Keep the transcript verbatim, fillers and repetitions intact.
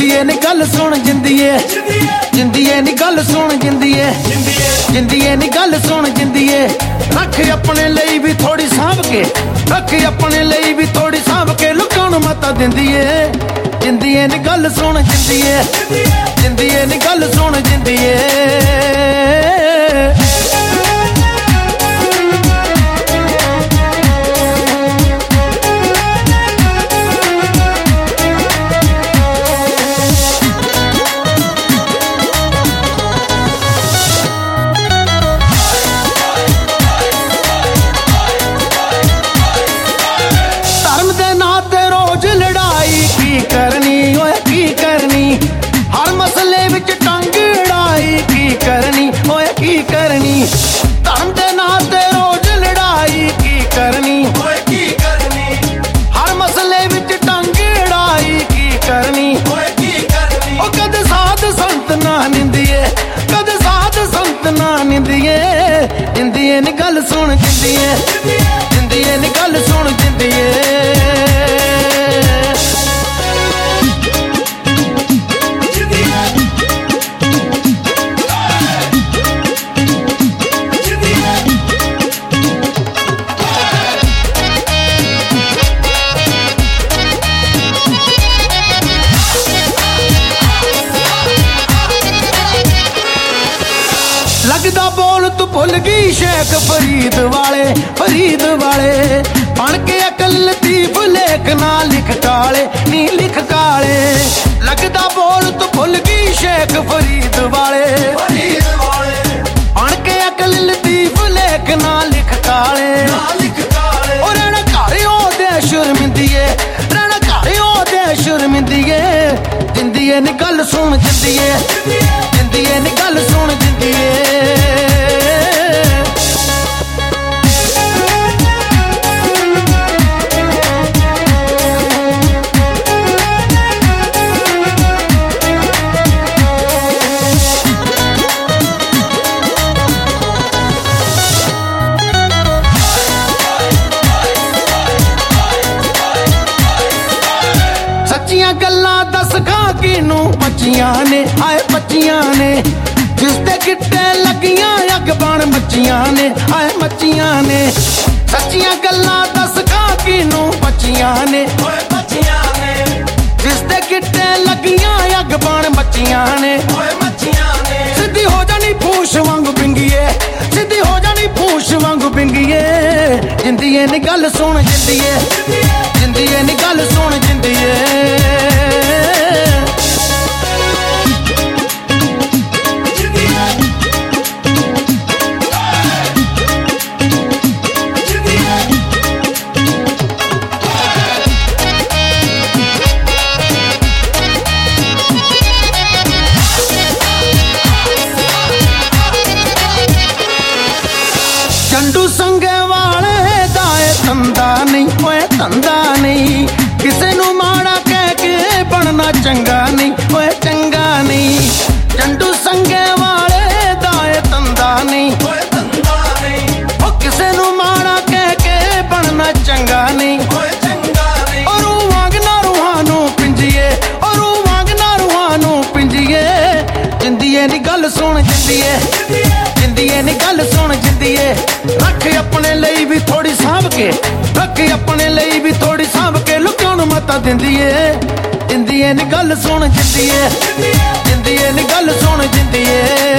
जिंदीए नी गल सुन जिंदीए जिंदीए नी गल सुन जिंदीए जिंदीए नी गल सुन जिंदीए रख अपने लिए भी थोड़ी सांभ के रख अपने लिए भी थोड़ी सांभ के लुकां नूं मता दिंदीए जिंदीए नी गल सुन जिंदीए जिंदीए नी गल सुन जिंदीए करनी ओए की करनी हर मसले विच टंग अड़ाई की करनी ओए की करनी धर्म दे नां ते रोज लड़ाई की करनी ओए की करनी हर मसले विच टंग अड़ाई की करनी ओए की करनी ओ कदे साध संत ना निंदिए कदे साध संत ना निंदिए जिंदीए नी गल सुन जिंदीए जिंदीए नी गल सुन जिंदीए लगदा बोल तू भुल गई शेख फरीद वाले फरीद वाले बन के अकल लतीफ लेख ना लिख काले नी लिख काले लगदा बोल तू भुल गई शेख फरीद वाले फरीद वाले बन के अकल लतीफ लेख ना लिख काले ना लिख काले और रहना घरे ओदे शर्मिंदीए रहना घरे ओदे शर्मिंदीए जिंदीए नी गल सुन जिंदीए जिंदीए नी गल सुन जिंदीए सच्चियां गल्लां दस खां किनू बच्चियां ने आए बच्चियां ने जिसते गिट्टे लगियां अग बन मच्छियां ने आए मच्छियां ने सच्चियां गल्लां दस खां किनू बच्चियां ने ओए बच्चियां ने जिसते गिट्टे लगियां अग बन मच्छियां ने ओए मच्छियां ने सिद्धी हो जानी फूश वांगू पिंगीए सिद्धी हो जानी फूश वांगू पिंगीए जिंदीए नी गल सुन जिंदीए जिंदीए नी गल सुन जिंदीए चंडू संगे वाले दाए धंधा नहीं ओए धंधा नहीं किसे नू माड़ा कह के बनना चंगा नहीं ओए चंगा नहीं चंडू संगे वाले दाए धंधा नहीं ओए धंधा नहीं ओ किसे नू माड़ा कह के बनना चंगा नहीं ओए चंगा नहीं और वांगना रूहानू पिंजिए और वांगना रूहानू पिंजिए जिंदीए नी गल सुन जिंदीए जिंदीए नी गल सुन जिंदीए रख अपने लिए भी थोड़ी सांभ के रख अपने लिए भी थोड़ी सांभ के लुकां नूं मता दिंदीए जिंदीए नी गल सुन जिंदीए जिंदीए नी गल सुन जिंदीए